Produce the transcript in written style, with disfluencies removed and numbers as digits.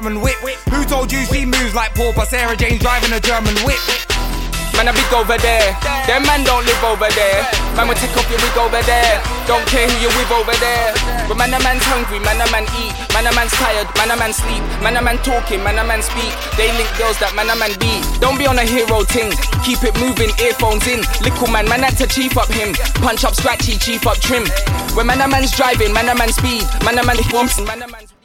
German whip. Who told you she moves like Pauper Sarah Jane driving a German whip? Man, I big over there. Them man don't live over there. Man, will take off your wig over there. Don't care who you with over there. But man, a man's hungry, man, a man eat. Man, a man's tired, man, a man sleep. Man, a man talking, man, a man speak. They link girls that man, a man beat. Don't be on a hero ting. Keep it moving, earphones in. Little man had to chief up him. Punch up scratchy, chief up trim. When man, a man's driving, man, a man speed. Man, a man wants, man, a man's